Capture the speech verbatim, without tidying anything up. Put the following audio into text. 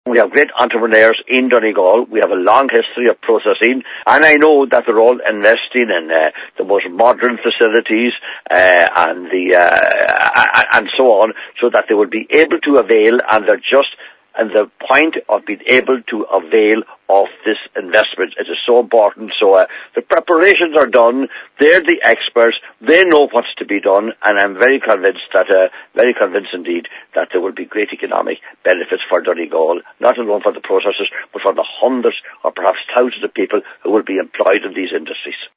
We have great entrepreneurs in Donegal. We have a long history of processing, and I know that they're all investing in uh, the most modern facilities uh, and the uh, and so on, so that they will be able to avail, and they're just and the point of being able to avail of this investment. It is so important. So uh, the preparations are done. They're the experts. They know what's to be done, and I'm very convinced that, uh, very convinced indeed, that there will be great economic benefits for Donegal, not alone for the processors, but for the hundreds or perhaps thousands of people who will be employed in these industries.